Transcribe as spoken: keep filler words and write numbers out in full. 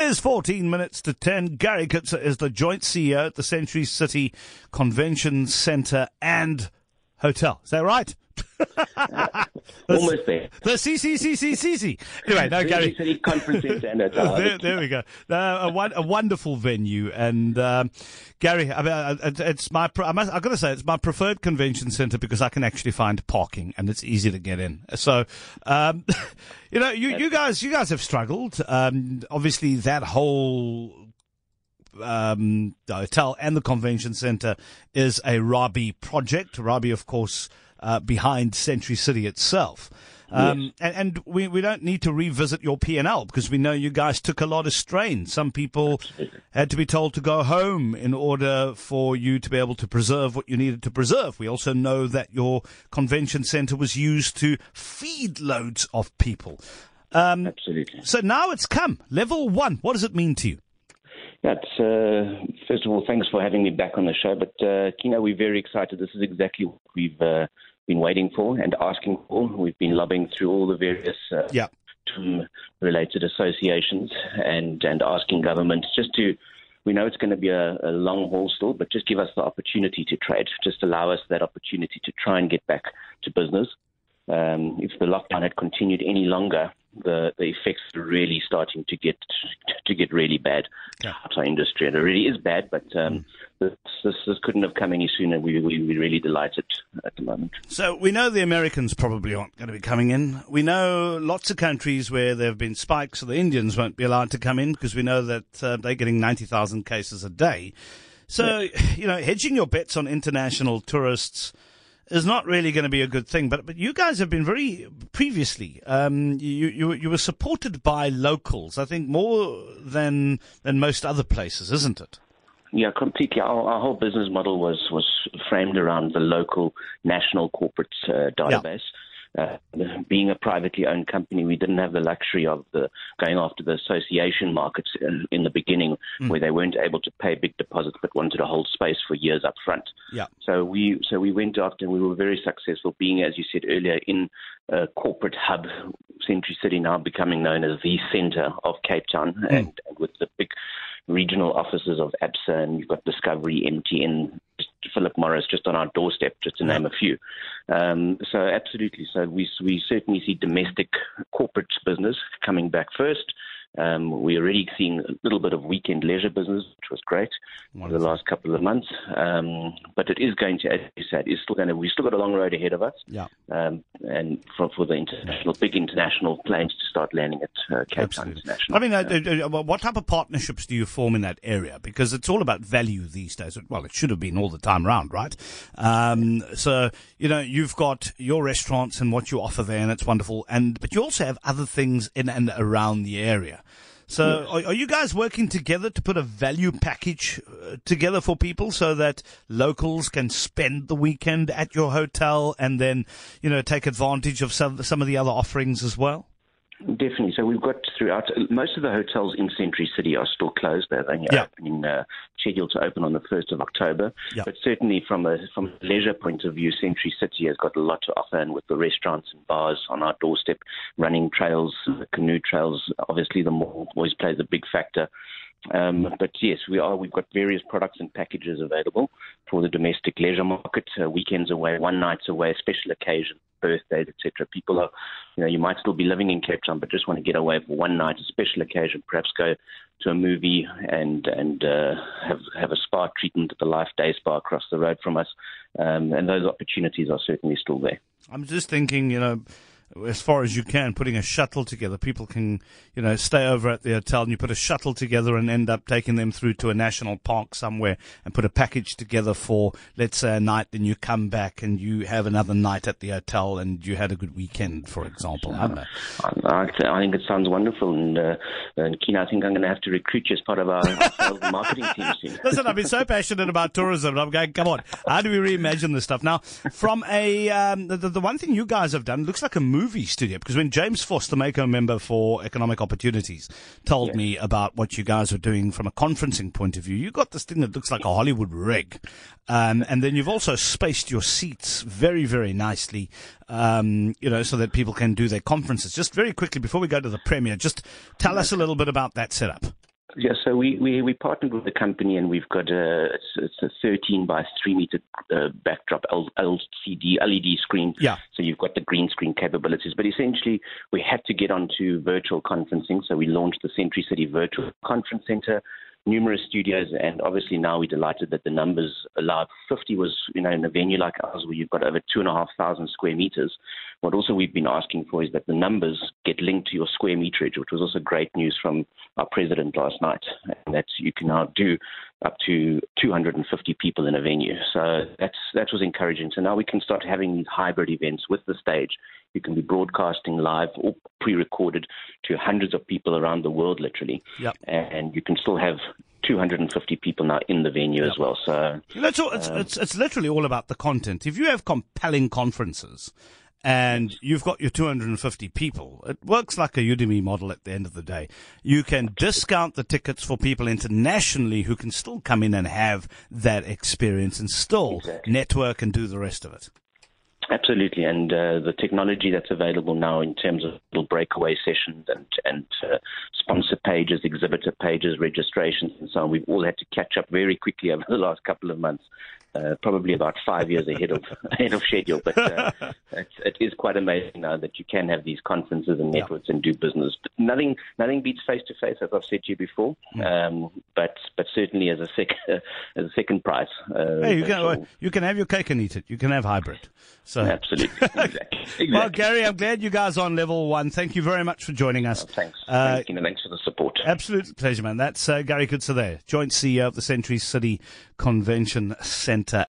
is fourteen minutes to ten. Gary Kutzer is the joint C E O at the Century City Convention Centre and Hotel. Is that right? uh, almost there. The C C C C C C. Anyway, no, Gary. City Conference Centre and Hotel. there, there we go. No, a, one, a wonderful venue. And um, Gary, I mean, it's my. I must, I've got to say, it's my preferred convention centre because I can actually find parking and it's easy to get in. So, um, you know, you, you guys, you guys have struggled. Um, obviously, that whole. Um, the hotel and the convention centre is a Rabi project. Rabi, of course, uh, behind Century City itself. Um, yes. and, and we, we don't need to revisit your P and L because we know you guys took a lot of strain. Some people Absolutely. had to be told to go home in order for you to be able to preserve what you needed to preserve. We also know that your convention centre was used to feed loads of people. Um, Absolutely. So now it's come. Level one. What does it mean to you? That's, uh, first of all, thanks for having me back on the show. But, uh, Kina, we're very excited. This is exactly what we've uh, been waiting for and asking for. We've been lobbying through all the various uh, yeah. related associations and, and asking government just to, we know it's going to be a, a long haul still, but just give us the opportunity to trade, just allow us that opportunity to try and get back to business. Um, if the lockdown had continued any longer, the, the effects are really starting to get to get really bad. Yeah. Our industry, and it really is bad, but um, mm. this, this, this couldn't have come any sooner. We, we, we're really delighted at the moment. So we know the Americans probably aren't going to be coming in. We know lots of countries where there have been spikes, so the Indians won't be allowed to come in because we know that uh, they're getting ninety thousand cases a day. So, yes. you know, hedging your bets on international tourists is not really going to be a good thing. But but you guys have been very previously. Um, you you you were supported by locals, I think, more than than most other places, isn't it? Yeah, completely. Our, our whole business model was was framed around the local national corporate uh, database. Yeah. Uh, being a privately owned company, we didn't have the luxury of the going after the association markets in, in the beginning, mm. where they weren't able to pay big deposits but wanted to hold space for years up front. Yeah. So we so we went after, and we were very successful, being, as you said earlier, in a corporate hub, Century City now becoming known as the centre of Cape Town, mm. and, and with the big regional offices of ABSA, and you've got Discovery, M T N, Philip Morris just on our doorstep, just to name a few. Um, so absolutely. So we we certainly see domestic corporate business coming back first. Um, we're already seeing a little bit of weekend leisure business, which was great for the last couple of months. Um, but it is going to, as you said, it's still going to. We've still got a long road ahead of us. Yeah. Um, and for, for the international, big international planes to start landing at uh, Cape Town International. I mean, uh, uh, what type of partnerships do you form in that area? Because it's all about value these days. Well, it should have been all the time around, right? Um, so you know, you've got your restaurants and what you offer there, and it's wonderful. And but you also have other things in and around the area. So yes. are, are you guys working together to put a value package uh, together for people so that locals can spend the weekend at your hotel and then, you know, take advantage of some, some of the other offerings as well? Definitely. So we've got throughout, most of the hotels in Century City are still closed. They're only yeah. opening, uh, scheduled to open on the first of October. Yeah. But certainly from a from a leisure point of view, Century City has got a lot to offer, and with the restaurants and bars on our doorstep, running trails, canoe trails, obviously the mall always plays a big factor. Um, but yes, we are. We've got various products and packages available for the domestic leisure market. Uh, weekends away, one nights away, special occasions, birthdays, et cetera. People are, you know, you might still be living in Cape Town, but just want to get away for one night, a special occasion. Perhaps go to a movie and and uh, have have a spa treatment at the Life Day Spa across the road from us. Um, and those opportunities are certainly still there. I'm just thinking, you know, as far as you can, putting a shuttle together. People can, you know, stay over at the hotel and you put a shuttle together and end up taking them through to a national park somewhere and put a package together for, let's say, a night. Then you come back and you have another night at the hotel and you had a good weekend, for example. I don't know. I, I think it sounds wonderful. And, uh, and Kina, I think I'm going to have to recruit you as part of our sales and marketing team soon. Listen, I've been so passionate about tourism. I'm going, come on, how do we reimagine this stuff? Now, from a, um, the, the one thing you guys have done looks like a movie studio, because when James Foss, the Mako member for Economic Opportunities, told yeah. me about what you guys are doing from a conferencing point of view, you got this thing that looks like a Hollywood rig. Um, and then you've also spaced your seats very, very nicely, um, you know, so that people can do their conferences. Just very quickly, before we go to the premiere, just tell us a little bit about that setup. Yeah, so we, we, we partnered with the company, and we've got a it's, it's a thirteen by three meter uh, backdrop L, L C D L E D screen. Yeah. So you've got the green screen capabilities, but essentially we had to get onto virtual conferencing. So we launched the Century City Virtual Conference Center, numerous studios, and obviously now we're delighted that the numbers allowed. fifty was, you know, in a venue like ours where you've got over two and a half thousand square meters. What also we've been asking for is that the numbers get linked to your square meterage, which was also great news from our president last night, and that you can now do up to two hundred fifty people in a venue. So that's that was encouraging. So now we can start having these hybrid events with the stage. You can be broadcasting live or pre-recorded to hundreds of people around the world, literally. Yep. And you can still have two hundred fifty people now in the venue yep. as well. So that's all, it's, um, it's it's literally all about the content. If you have compelling conferences and you've got your two hundred fifty people, it works like a Udemy model at the end of the day. You can discount the tickets for people internationally who can still come in and have that experience and still exactly. network and do the rest of it. Absolutely, and uh, the technology that's available now in terms of little breakaway sessions and and uh, sponsor pages, exhibitor pages, registrations, and so on, we've all had to catch up very quickly over the last couple of months. Uh, probably about five years ahead of ahead of schedule, but uh, it's, it is quite amazing now that you can have these conferences and networks yeah. and do business. But nothing nothing beats face to face, as I've said to you before. Mm. Um, but but certainly as a sec as a second price. Uh, hey, you can well, you can have your cake and eat it. You can have hybrid. So absolutely, exactly. exactly. Well, Gary, I'm glad you guys are on level one. Thank you very much for joining us. Oh, thanks. Uh, Thank you, and thanks for the support. Absolute pleasure, man. That's uh, Gary Kutzer there, Joint C E O of the Century City Convention Centre.